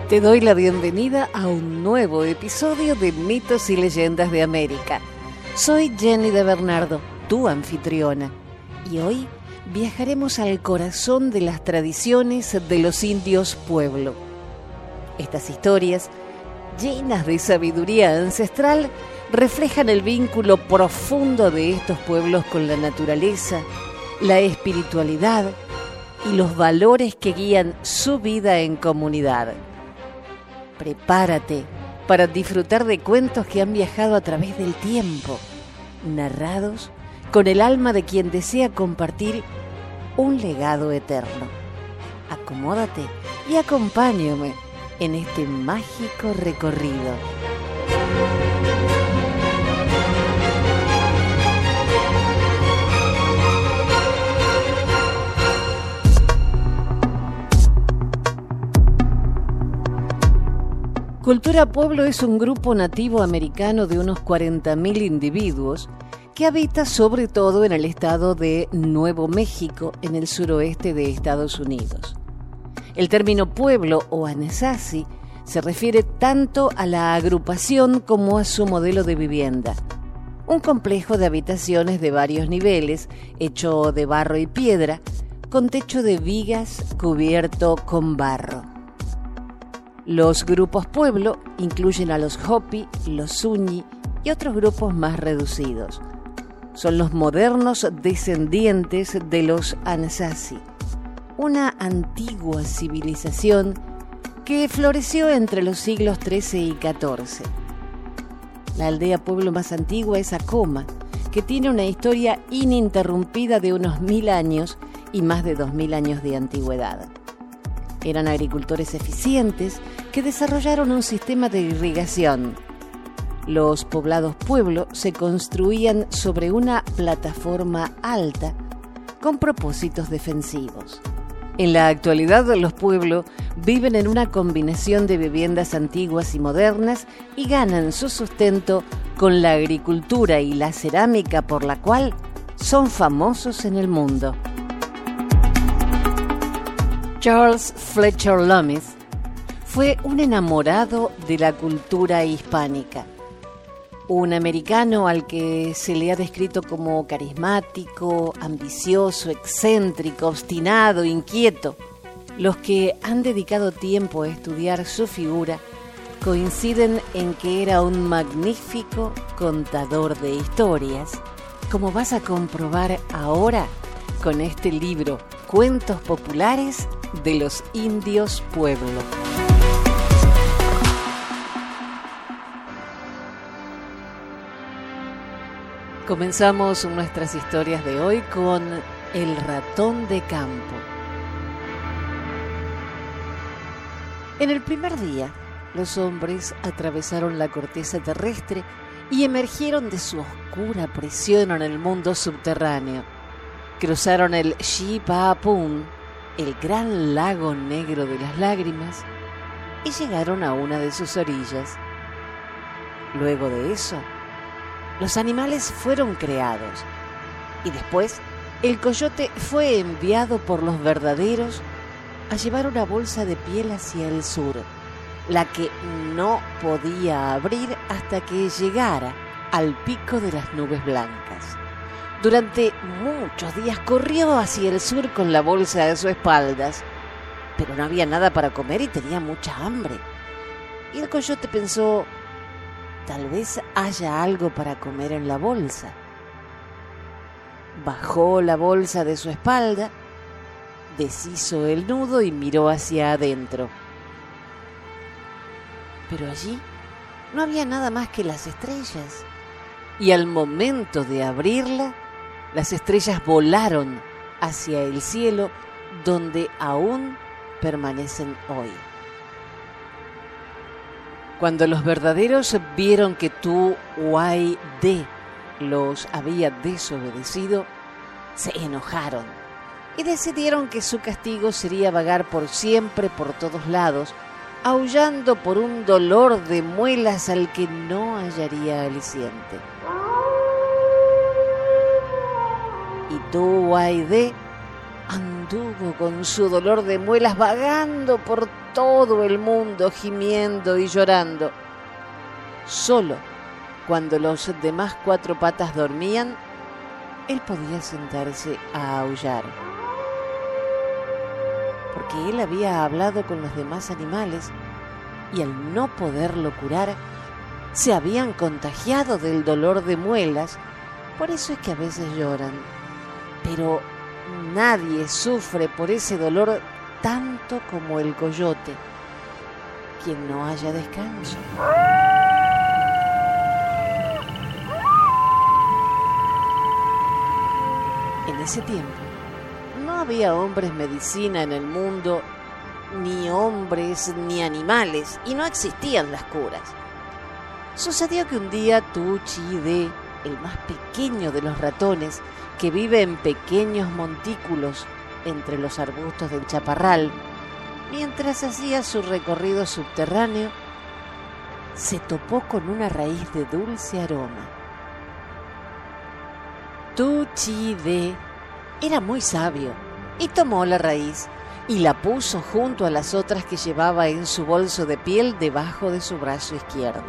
Te doy la bienvenida a un nuevo episodio de Mitos y Leyendas de América. Soy Jenny de Bernardo, tu anfitriona, y hoy viajaremos al corazón de las tradiciones de los indios pueblo. Estas historias, llenas de sabiduría ancestral, reflejan el vínculo profundo de estos pueblos con la naturaleza, la espiritualidad y los valores que guían su vida en comunidad. Prepárate para disfrutar de cuentos que han viajado a través del tiempo, narrados con el alma de quien desea compartir un legado eterno. Acomódate y acompáñame en este mágico recorrido. Cultura Pueblo es un grupo nativo americano de unos 40.000 individuos que habita sobre todo en el estado de Nuevo México, en el suroeste de Estados Unidos. El término pueblo o Anasazi se refiere tanto a la agrupación como a su modelo de vivienda. Un complejo de habitaciones de varios niveles, hecho de barro y piedra, con techo de vigas cubierto con barro. Los grupos pueblo incluyen a los Hopi, los Zuni y otros grupos más reducidos. Son los modernos descendientes de los Anasazi, una antigua civilización que floreció entre los siglos XIII y XIV. La aldea pueblo más antigua es Acoma, que tiene una historia ininterrumpida de unos 1000 años y más de 2000 años de antigüedad. Eran agricultores eficientes que desarrollaron un sistema de irrigación. Los poblados pueblo se construían sobre una plataforma alta con propósitos defensivos. En la actualidad, los pueblos viven en una combinación de viviendas antiguas y modernas y ganan su sustento con la agricultura y la cerámica, por la cual son famosos en el mundo. Charles Fletcher Lomas fue un enamorado de la cultura hispánica. Un americano al que se le ha descrito como carismático, ambicioso, excéntrico, obstinado, inquieto. Los que han dedicado tiempo a estudiar su figura coinciden en que era un magnífico contador de historias, como vas a comprobar ahora con este libro, Cuentos Populares de los Indios Pueblo. Comenzamos nuestras historias de hoy con El ratón de campo. En el primer día, los hombres atravesaron la corteza terrestre y emergieron de su oscura prisión en el mundo subterráneo. Cruzaron el Shipapun, el gran lago negro de las lágrimas, y llegaron a una de sus orillas. Luego de eso, los animales fueron creados, y después el coyote fue enviado por los verdaderos a llevar una bolsa de piel hacia el sur, la que no podía abrir hasta que llegara al pico de las nubes blancas. Durante muchos días corrió hacia el sur con la bolsa a sus espaldas, pero no había nada para comer y tenía mucha hambre. Y el coyote pensó, tal vez haya algo para comer en la bolsa. Bajó la bolsa de su espalda, deshizo el nudo y miró hacia adentro. Pero allí no había nada más que las estrellas. Y al momento de abrirla, las estrellas volaron hacia el cielo, donde aún permanecen hoy. Cuando los verdaderos vieron que Tu Wai De los había desobedecido, se enojaron y decidieron que su castigo sería vagar por siempre por todos lados, aullando por un dolor de muelas al que no hallaría aliciente. Y Tu Wai De anduvo con su dolor de muelas vagando por todo el mundo gimiendo y llorando. Solo cuando los demás cuatro patas dormían, él podía sentarse a aullar. Porque él había hablado con los demás animales y al no poderlo curar, se habían contagiado del dolor de muelas. Por eso es que a veces lloran. Pero nadie sufre por ese dolor tanto como el coyote, quien no haya descanso. En ese tiempo no había hombres medicina en el mundo, ni hombres ni animales, y no existían las curas. Sucedió que un día Tu Chi De, el más pequeño de los ratones, que vive en pequeños montículos entre los arbustos del chaparral, mientras hacía su recorrido subterráneo, se topó con una raíz de dulce aroma. Tu Chi De era muy sabio y tomó la raíz y la puso junto a las otras que llevaba en su bolso de piel debajo de su brazo izquierdo.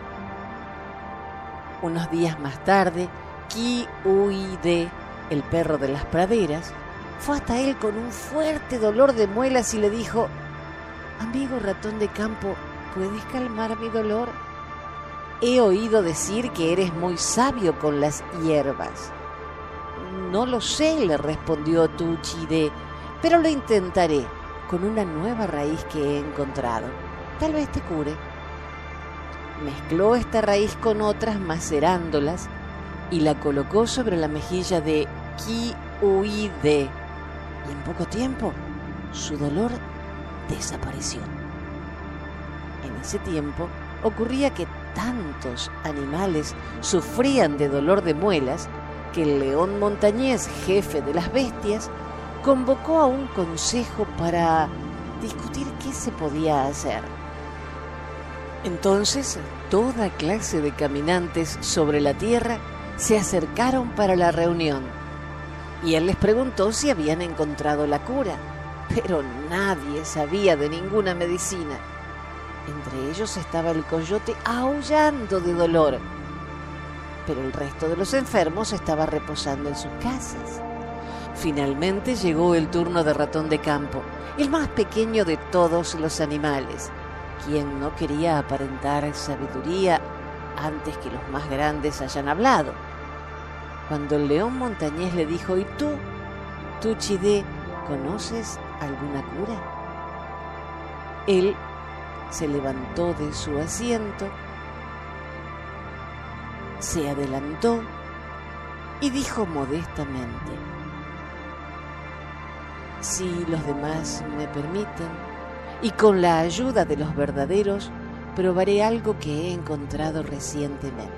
Unos días más tarde, Ki Ui De, el perro de las praderas, fue hasta él con un fuerte dolor de muelas y le dijo: «Amigo ratón de campo, ¿puedes calmar mi dolor? He oído decir que eres muy sabio con las hierbas». «No lo sé», le respondió Tu Chi De, «pero lo intentaré con una nueva raíz que he encontrado. Tal vez te cure». Mezcló esta raíz con otras macerándolas y la colocó sobre la mejilla de Ki Ui De, y en poco tiempo su dolor desapareció. En ese tiempo ocurría que tantos animales sufrían de dolor de muelas que el león montañés, jefe de las bestias, convocó a un consejo para discutir qué se podía hacer. Entonces, toda clase de caminantes sobre la tierra se acercaron para la reunión, y él les preguntó si habían encontrado la cura, pero nadie sabía de ninguna medicina. Entre ellos estaba el coyote aullando de dolor, pero el resto de los enfermos estaba reposando en sus casas. Finalmente llegó el turno de Ratón de Campo, el más pequeño de todos los animales, quien no quería aparentar sabiduría antes que los más grandes hayan hablado. Cuando el león montañés le dijo: «¿Y tú, Tu Chi De, conoces alguna cura?», él se levantó de su asiento, se adelantó y dijo modestamente: «Si los demás me permiten, y con la ayuda de los verdaderos, probaré algo que he encontrado recientemente».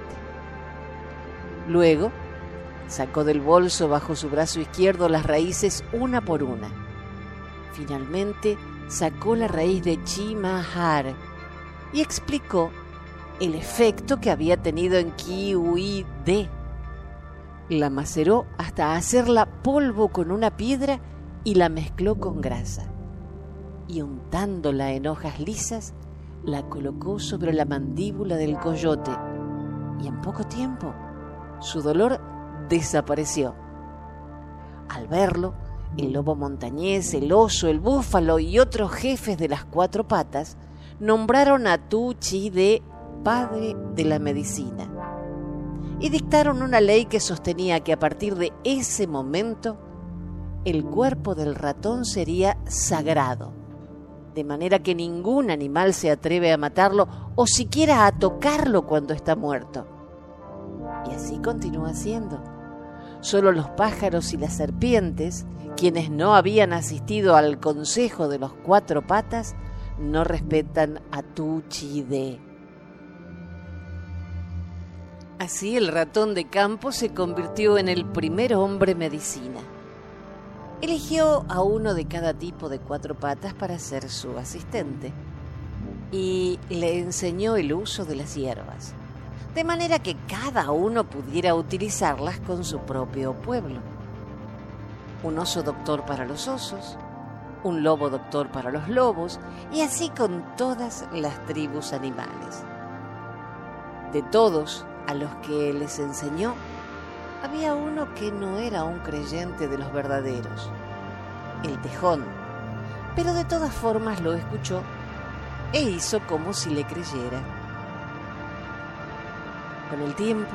Luego sacó del bolso bajo su brazo izquierdo las raíces una por una. Finalmente sacó la raíz de Chi Ma Har y explicó el efecto que había tenido en Ki Ui De. La maceró hasta hacerla polvo con una piedra y la mezcló con grasa. Y untándola en hojas lisas, la colocó sobre la mandíbula del coyote, y en poco tiempo su dolor desapareció. Al verlo, el lobo montañés, el oso, el búfalo y otros jefes de las cuatro patas nombraron a Tu Chi De padre de la medicina y dictaron una ley que sostenía que a partir de ese momento el cuerpo del ratón sería sagrado, de manera que ningún animal se atreve a matarlo o siquiera a tocarlo cuando está muerto. Y así continúa siendo. Solo los pájaros y las serpientes, quienes no habían asistido al consejo de los cuatro patas, no respetan a Tu Chi De. Así el ratón de campo se convirtió en el primer hombre medicina. Eligió a uno de cada tipo de cuatro patas para ser su asistente y le enseñó el uso de las hierbas, de manera que cada uno pudiera utilizarlas con su propio pueblo. Un oso doctor para los osos, un lobo doctor para los lobos, y así con todas las tribus animales. De todos a los que les enseñó, había uno que no era un creyente de los verdaderos, el tejón, pero de todas formas lo escuchó e hizo como si le creyera. Con el tiempo,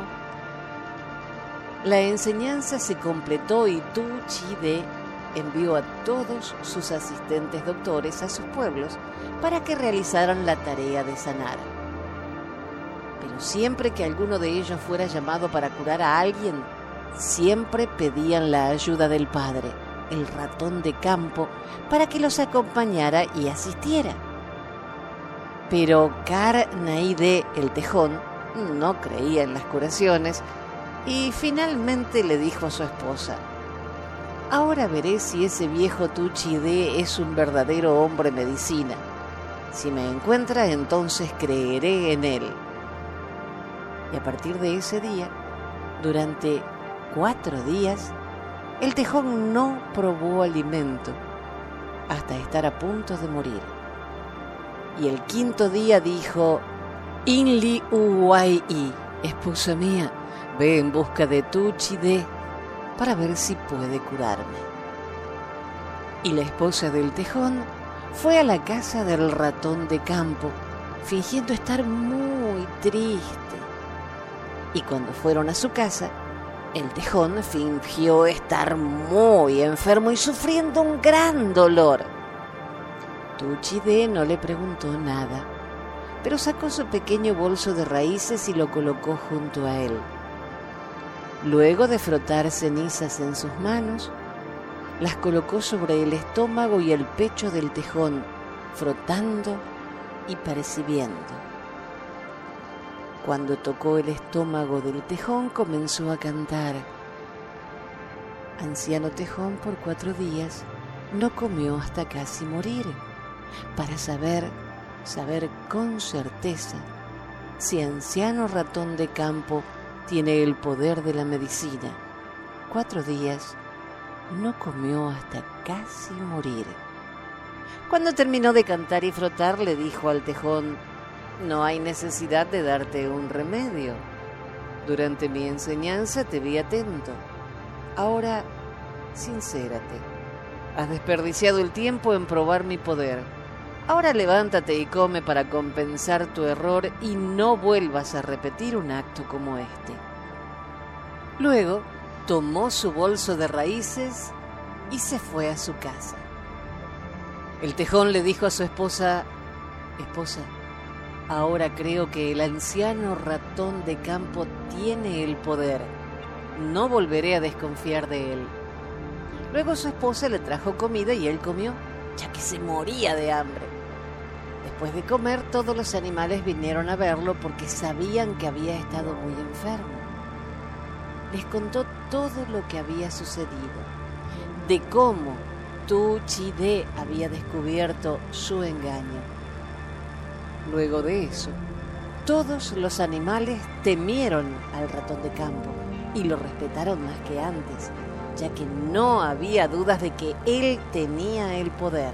la enseñanza se completó y Tu Chi De envió a todos sus asistentes doctores a sus pueblos para que realizaran la tarea de sanar. Pero siempre que alguno de ellos fuera llamado para curar a alguien, siempre pedían la ayuda del padre, el ratón de campo, para que los acompañara y asistiera. Pero Kar-Nai-De, el tejón, no creía en las curaciones y finalmente le dijo a su esposa: ahora veré si ese viejo Tu Chi De es un verdadero hombre medicina. Si me encuentra, entonces creeré en él. Y a partir de ese día, durante 4 días, el tejón no probó alimento hasta estar a punto de morir. Y el 5.º día dijo: Inli Uwai-I, esposa mía, ve en busca de Tu Chi De para ver si puede curarme. Y la esposa del tejón fue a la casa del ratón de campo, fingiendo estar muy triste. Y cuando fueron a su casa, el tejón fingió estar muy enfermo y sufriendo un gran dolor. Tu Chi De no le preguntó nada, pero sacó su pequeño bolso de raíces y lo colocó junto a él. Luego de frotar cenizas en sus manos, las colocó sobre el estómago y el pecho del tejón, frotando y percibiendo. Cuando tocó el estómago del tejón, comenzó a cantar: anciano tejón, por 4 días no comió hasta casi morir, para saber con certeza si anciano ratón de campo tiene el poder de la medicina. 4 días no comió hasta casi morir. Cuando terminó de cantar y frotar, le dijo al tejón: no hay necesidad de darte un remedio. Durante mi enseñanza te vi atento. Ahora, sincérate. Has desperdiciado el tiempo en probar mi poder. Ahora levántate y come para compensar tu error y no vuelvas a repetir un acto como este. Luego, tomó su bolso de raíces y se fue a su casa. El tejón le dijo a su esposa: esposa, ahora creo que el anciano ratón de campo tiene el poder. No volveré a desconfiar de él. Luego su esposa le trajo comida y él comió, ya que se moría de hambre. Después de comer, todos los animales vinieron a verlo porque sabían que había estado muy enfermo. Les contó todo lo que había sucedido, de cómo Tu Chi De había descubierto su engaño. Luego de eso, todos los animales temieron al ratón de campo y lo respetaron más que antes, ya que no había dudas de que él tenía el poder.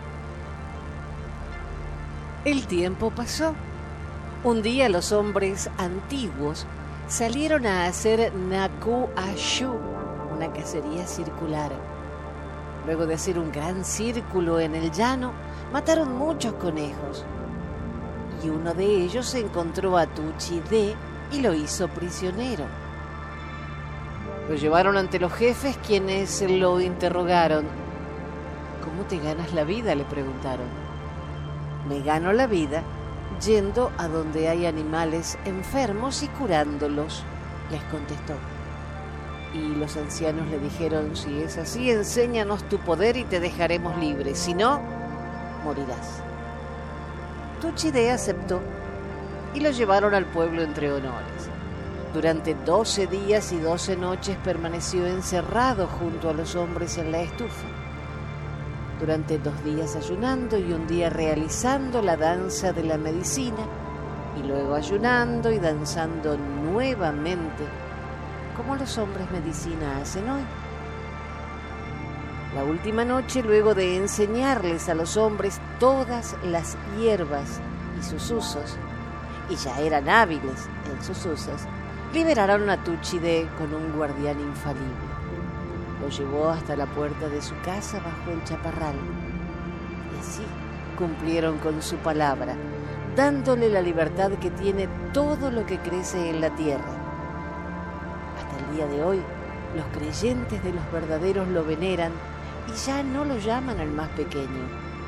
El tiempo pasó. Un día los hombres antiguos salieron a hacer Naku Ashu, una cacería circular. Luego de hacer un gran círculo en el llano, mataron muchos conejos. Y uno de ellos encontró a Tu Chi De y lo hizo prisionero. Lo llevaron ante los jefes, quienes lo interrogaron. ¿Cómo te ganas la vida?, le preguntaron. Me gano la vida yendo a donde hay animales enfermos y curándolos, les contestó. Y los ancianos le dijeron: si es así, enséñanos tu poder y te dejaremos libre, si no, morirás. Tu Chi De aceptó y lo llevaron al pueblo entre honores. Durante 12 días y 12 noches permaneció encerrado junto a los hombres en la estufa. Durante 2 días ayunando y un día realizando la danza de la medicina, y luego ayunando y danzando nuevamente, como los hombres medicina hacen hoy. La última noche, luego de enseñarles a los hombres todas las hierbas y sus usos, y ya eran hábiles en sus usos, liberaron a Túchide con un guardián infalible. Lo llevó hasta la puerta de su casa bajo el chaparral. Y así cumplieron con su palabra, dándole la libertad que tiene todo lo que crece en la tierra. Hasta el día de hoy, los creyentes de los verdaderos lo veneran y ya no lo llaman al más pequeño.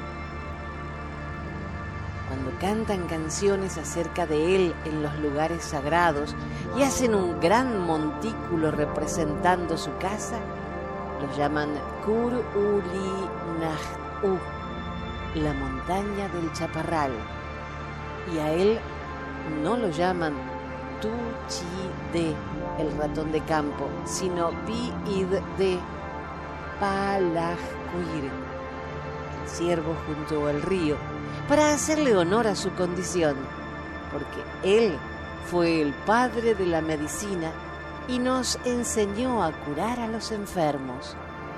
Cuando cantan canciones acerca de él en los lugares sagrados y hacen un gran montículo representando su casa, lo llaman Kur-Uli-Nah-U, la montaña del chaparral, y a él no lo llaman Túchide, el ratón de campo, sino Pi-Id-De, Palajcuir, el ciervo junto al río, para hacerle honor a su condición, porque él fue el padre de la medicina y nos enseñó a curar a los enfermos.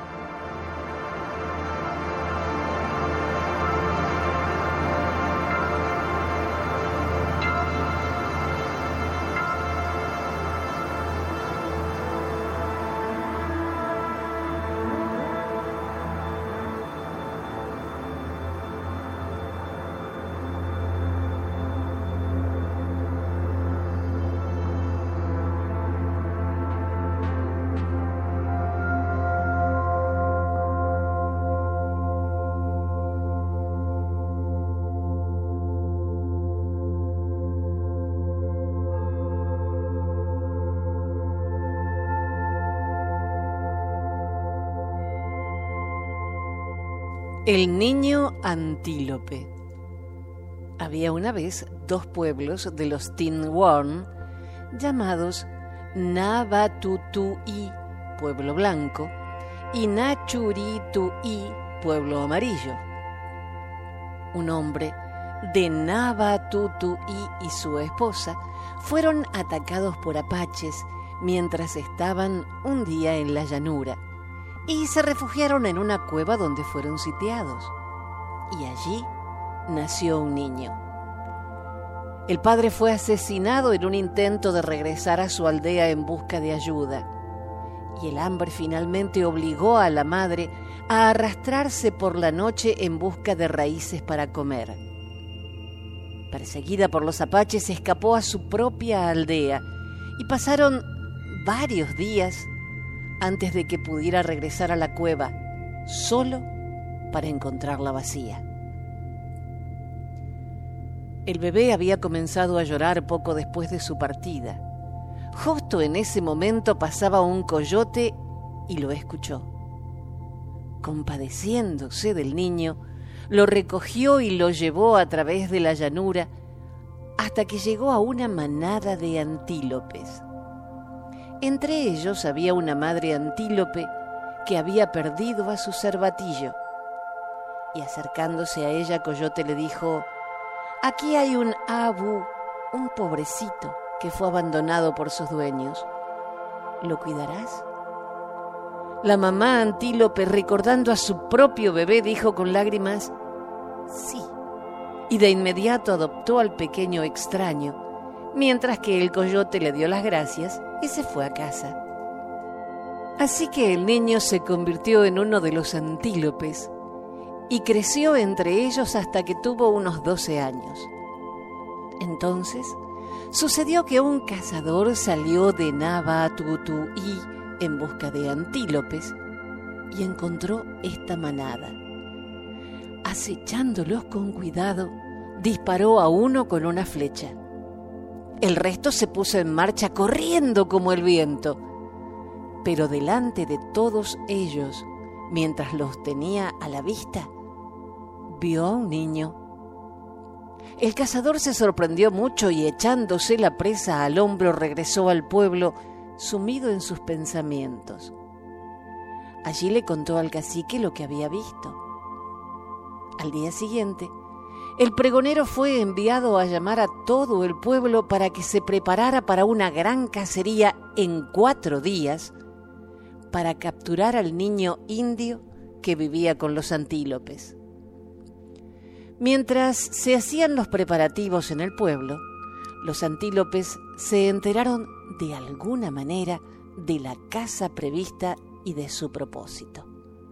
El niño antílope. Había una vez 2 pueblos de los Tinwurn llamados Navatutui, pueblo blanco, y Nachuritui, pueblo amarillo. Un hombre de Navatutui y su esposa fueron atacados por apaches mientras estaban un día en la llanura, y se refugiaron en una cueva donde fueron sitiados. Y allí nació un niño. El padre fue asesinado en un intento de regresar a su aldea en busca de ayuda. Y el hambre finalmente obligó a la madre a arrastrarse por la noche en busca de raíces para comer. Perseguida por los apaches, escapó a su propia aldea y pasaron varios días antes de que pudiera regresar a la cueva, solo para encontrarla vacía. El bebé había comenzado a llorar poco después de su partida. Justo en ese momento pasaba un coyote y lo escuchó. Compadeciéndose del niño, lo recogió y lo llevó a través de la llanura hasta que llegó a una manada de antílopes. Entre ellos había una madre antílope que había perdido a su cervatillo. Y acercándose a ella, Coyote le dijo: «Aquí hay un abu, un pobrecito que fue abandonado por sus dueños. ¿Lo cuidarás?». La mamá antílope, recordando a su propio bebé, dijo con lágrimas: «Sí». Y de inmediato adoptó al pequeño extraño, mientras que el coyote le dio las gracias y se fue a casa. Así que el niño se convirtió en uno de los antílopes y creció entre ellos hasta que tuvo unos 12 años. Entonces sucedió que un cazador salió de Navatutui en busca de antílopes y encontró esta manada. Acechándolos con cuidado, disparó a uno con una flecha. El resto se puso en marcha corriendo como el viento, pero delante de todos ellos, mientras los tenía a la vista, vio a un niño. El cazador se sorprendió mucho y, echándose la presa al hombro, regresó al pueblo sumido en sus pensamientos. Allí le contó al cacique lo que había visto. Al día siguiente, el pregonero fue enviado a llamar a todo el pueblo para que se preparara para una gran cacería en 4 días para capturar al niño indio que vivía con los antílopes. Mientras se hacían los preparativos en el pueblo, los antílopes se enteraron de alguna manera de la caza prevista y de su propósito.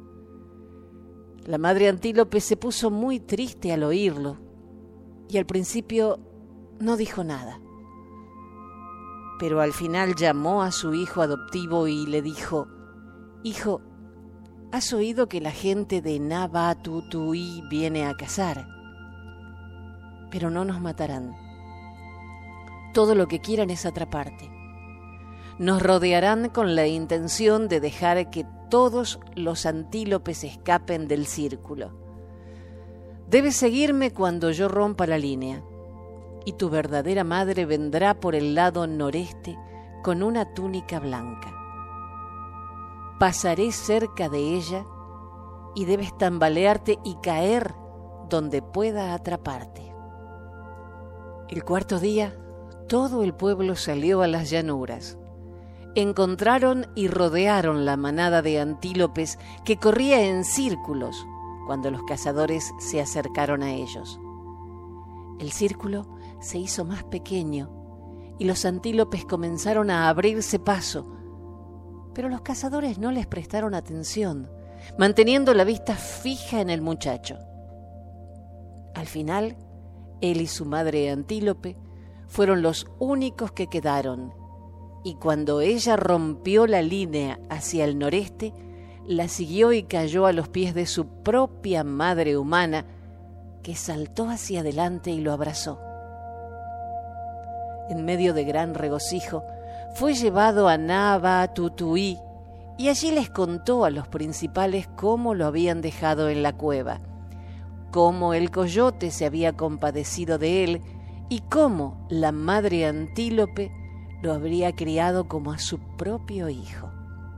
La madre antílope se puso muy triste al oírlo y al principio no dijo nada. Pero al final llamó a su hijo adoptivo y le dijo: «Hijo, ¿has oído que la gente de Nabatutuí viene a cazar? Pero no nos matarán. Todo lo que quieran es atraparte. Nos rodearán con la intención de dejar que todos los antílopes escapen del círculo. Debes seguirme cuando yo rompa la línea, y tu verdadera madre vendrá por el lado noreste con una túnica blanca. Pasaré cerca de ella y debes tambalearte y caer donde pueda atraparte». El cuarto día, todo el pueblo salió a las llanuras. Encontraron y rodearon la manada de antílopes que corría en círculos cuando los cazadores se acercaron a ellos. El círculo se hizo más pequeño y los antílopes comenzaron a abrirse paso, pero los cazadores no les prestaron atención, manteniendo la vista fija en el muchacho. Al final, él y su madre antílope fueron los únicos que quedaron, y cuando ella rompió la línea hacia el noreste, la siguió y cayó a los pies de su propia madre humana, que saltó hacia adelante y lo abrazó. En medio de gran regocijo, fue llevado a Nabatutuí y allí les contó a los principales cómo lo habían dejado en la cueva, cómo el coyote se había compadecido de él y cómo la madre antílope lo habría criado como a su propio hijo.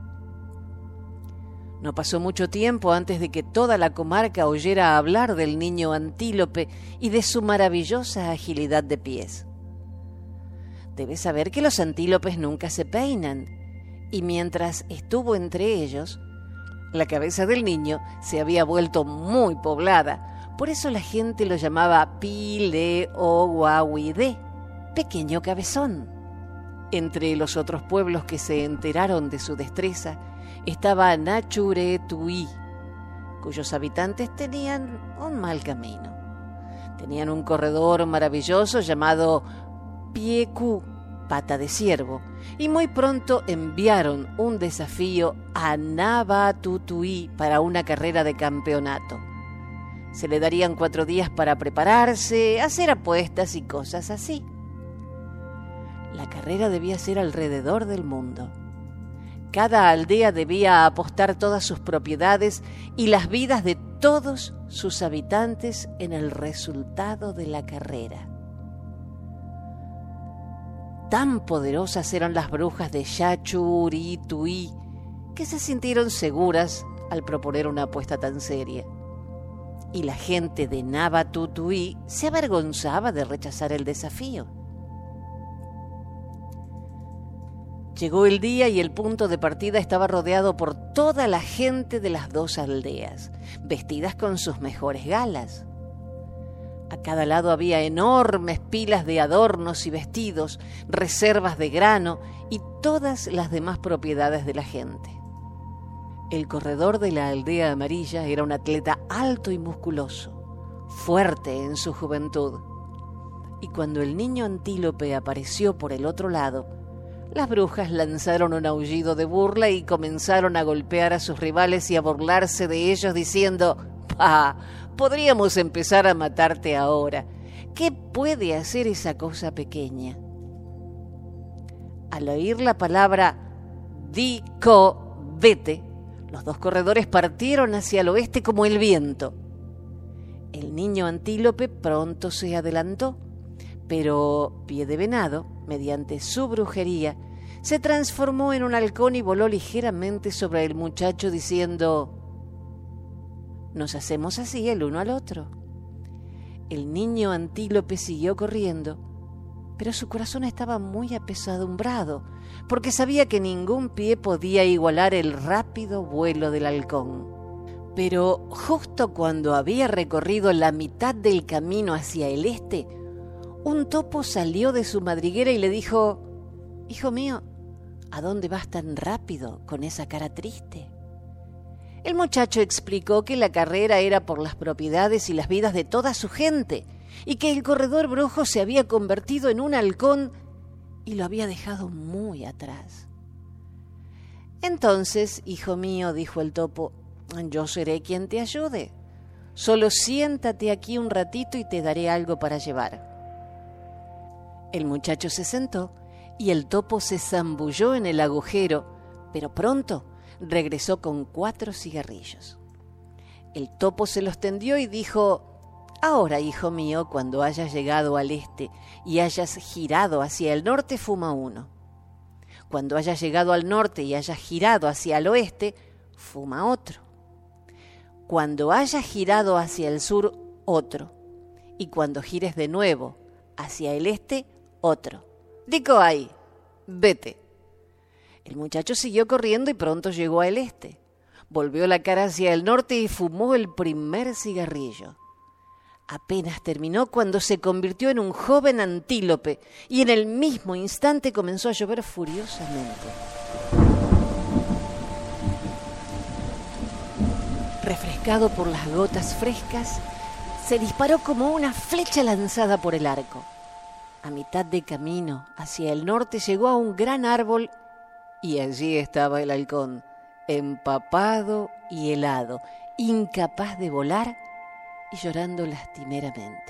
No pasó mucho tiempo antes de que toda la comarca oyera hablar del niño antílope y de su maravillosa agilidad de pies. Debes saber que los antílopes nunca se peinan, y mientras estuvo entre ellos, la cabeza del niño se había vuelto muy poblada. Por eso la gente lo llamaba Pileoguauide, pequeño cabezón. Entre los otros pueblos que se enteraron de su destreza estaba Nachuretuí, cuyos habitantes tenían un mal camino. Tenían un corredor maravilloso llamado Piecú, pata de ciervo, y muy pronto enviaron un desafío a Nabatutuí para una carrera de campeonato. Se le darían 4 días para prepararse, hacer apuestas y cosas así. La carrera debía ser alrededor del mundo. Cada aldea debía apostar todas sus propiedades y las vidas de todos sus habitantes en el resultado de la carrera. Tan poderosas eran las brujas de Xachurituí que se sintieron seguras al proponer una apuesta tan seria. Y la gente de Nabatutuí se avergonzaba de rechazar el desafío. Llegó el día y el punto de partida estaba rodeado por toda la gente de las 2 aldeas, vestidas con sus mejores galas. A cada lado había enormes pilas de adornos y vestidos, reservas de grano y todas las demás propiedades de la gente. El corredor de la aldea amarilla era un atleta alto y musculoso, fuerte en su juventud. Y cuando el niño antílope apareció por el otro lado, las brujas lanzaron un aullido de burla y comenzaron a golpear a sus rivales y a burlarse de ellos diciendo: «¡Pah! Podríamos empezar a matarte ahora. ¿Qué puede hacer esa cosa pequeña?». Al oír la palabra «Dico, vete», los 2 corredores partieron hacia el oeste como el viento. El niño antílope pronto se adelantó, pero Pie de Venado, mediante su brujería, se transformó en un halcón y voló ligeramente sobre el muchacho diciendo: «Nos hacemos así el uno al otro». El niño antílope siguió corriendo, pero su corazón estaba muy apesadumbrado, porque sabía que ningún pie podía igualar el rápido vuelo del halcón. Pero justo cuando había recorrido la mitad del camino hacia el este, un topo salió de su madriguera y le dijo: «Hijo mío, ¿a dónde vas tan rápido con esa cara triste?». El muchacho explicó que la carrera era por las propiedades y las vidas de toda su gente, y que el corredor brujo se había convertido en un halcón y lo había dejado muy atrás. «Entonces, hijo mío», dijo el topo, «yo seré quien te ayude. Solo siéntate aquí un ratito y te daré algo para llevar». El muchacho se sentó y el topo se zambulló en el agujero, pero pronto regresó con 4 cigarrillos. El topo se los tendió y dijo: «Ahora, hijo mío, cuando hayas llegado al este y hayas girado hacia el norte, fuma uno. Cuando hayas llegado al norte y hayas girado hacia el oeste, fuma otro. Cuando hayas girado hacia el sur, otro. Y cuando gires de nuevo hacia el este, otro. Dico ahí, vete». El muchacho siguió corriendo y pronto llegó al este. Volvió la cara hacia el norte y fumó el primer cigarrillo. Apenas terminó cuando se convirtió en un joven antílope y en el mismo instante comenzó a llover furiosamente. Refrescado por las gotas frescas, se disparó como una flecha lanzada por el arco. A mitad de camino hacia el norte llegó a un gran árbol y allí estaba el halcón, empapado y helado, incapaz de volar y llorando lastimeramente.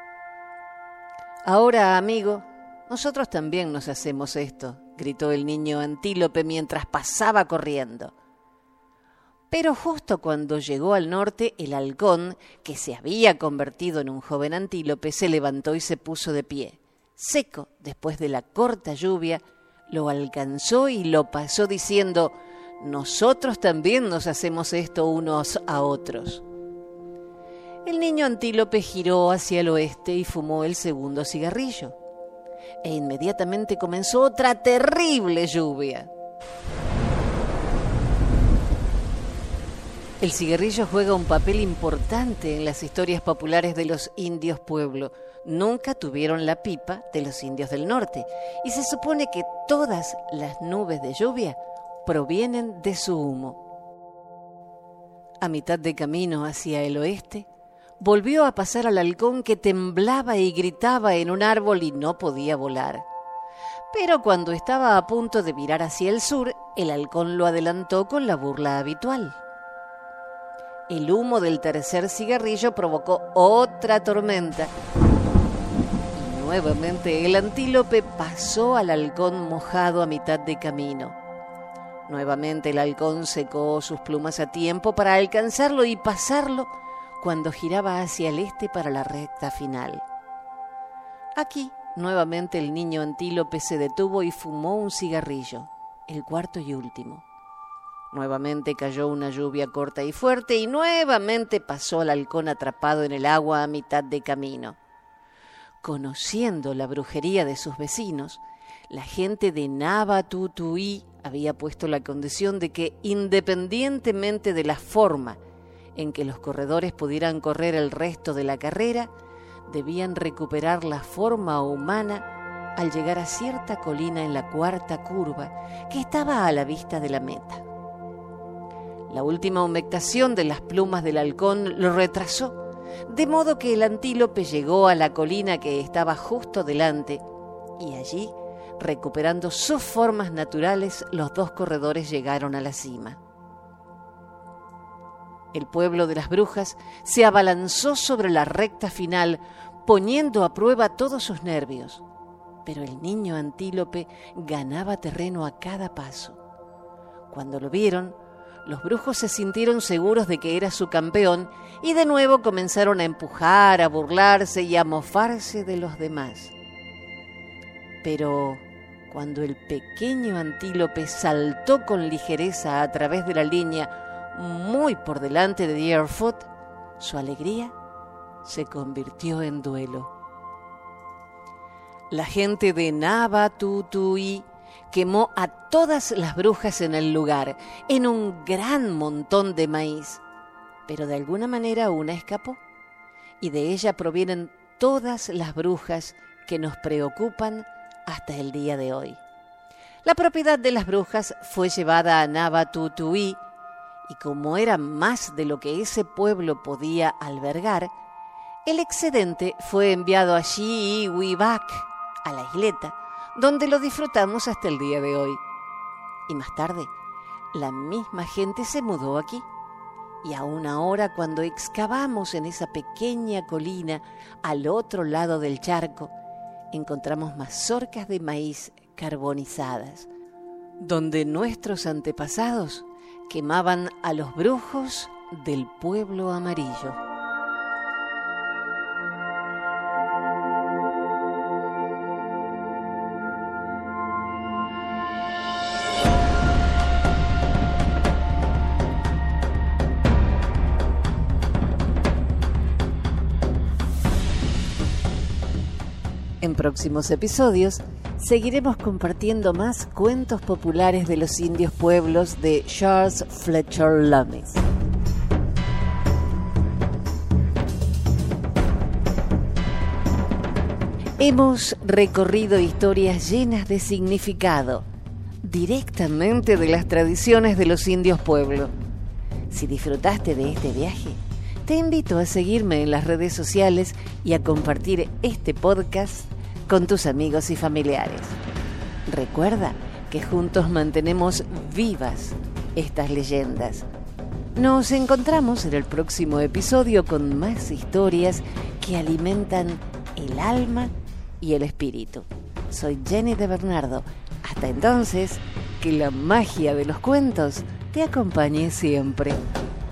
«Ahora, amigo, nosotros también nos hacemos esto», gritó el niño antílope mientras pasaba corriendo. Pero justo cuando llegó al norte, el halcón, que se había convertido en un joven antílope, se levantó y se puso de pie. Seco, después de la corta lluvia, lo alcanzó y lo pasó diciendo: «Nosotros también nos hacemos esto unos a otros». El niño antílope giró hacia el oeste y fumó el segundo cigarrillo. E inmediatamente comenzó otra terrible lluvia. El cigarrillo juega un papel importante en las historias populares de los indios pueblo. Nunca tuvieron la pipa de los indios del norte y se supone que todas las nubes de lluvia provienen de su humo. A mitad de camino hacia el oeste, volvió a pasar al halcón que temblaba y gritaba en un árbol y no podía volar. Pero cuando estaba a punto de virar hacia el sur, el halcón lo adelantó con la burla habitual. El humo del tercer cigarrillo provocó otra tormenta. Y nuevamente el antílope pasó al halcón mojado a mitad de camino. Nuevamente el halcón secó sus plumas a tiempo para alcanzarlo y pasarlo cuando giraba hacia el este para la recta final. Aquí, nuevamente el niño antílope se detuvo y fumó un cigarrillo, el cuarto y último. Nuevamente cayó una lluvia corta y fuerte y nuevamente pasó al halcón atrapado en el agua a mitad de camino. Conociendo la brujería de sus vecinos, la gente de Nabatutuí había puesto la condición de que, independientemente de la forma en que los corredores pudieran correr el resto de la carrera, debían recuperar la forma humana al llegar a cierta colina en la cuarta curva que estaba a la vista de la meta. La última humectación de las plumas del halcón lo retrasó, de modo que el antílope llegó a la colina que estaba justo delante y allí, recuperando sus formas naturales, los dos corredores llegaron a la cima. El pueblo de las brujas se abalanzó sobre la recta final, poniendo a prueba todos sus nervios. Pero el niño antílope ganaba terreno a cada paso. Cuando lo vieron, los brujos se sintieron seguros de que era su campeón y de nuevo comenzaron a empujar, a burlarse y a mofarse de los demás. Pero cuando el pequeño antílope saltó con ligereza a través de la línea, muy por delante de Deerfoot, su alegría se convirtió en duelo. La gente de Nabatutuí quemó a todas las brujas en el lugar, en un gran montón de maíz. pero de alguna manera una escapó, y de ella provienen todas las brujas que nos preocupan hasta el día de hoy. La propiedad de las brujas fue llevada a Nabatutuí, y como era más de lo que ese pueblo podía albergar, el excedente fue enviado a Xiihuibac, a la isleta, donde lo disfrutamos hasta el día de hoy. Y más tarde, la misma gente se mudó aquí. Y aún ahora, cuando excavamos en esa pequeña colina al otro lado del charco, encontramos mazorcas de maíz carbonizadas, donde nuestros antepasados quemaban a los brujos del pueblo amarillo. En próximos episodios seguiremos compartiendo más cuentos populares de los indios pueblos de Charles Fletcher Lummis. Hemos recorrido historias llenas de significado, directamente de las tradiciones de los indios pueblos. Si disfrutaste de este viaje, te invito a seguirme en las redes sociales y a compartir este podcast con tus amigos y familiares. Recuerda que juntos mantenemos vivas estas leyendas. Nos encontramos en el próximo episodio con más historias que alimentan el alma y el espíritu. Soy Jenny de Bernardo. Hasta entonces, que la magia de los cuentos te acompañe siempre.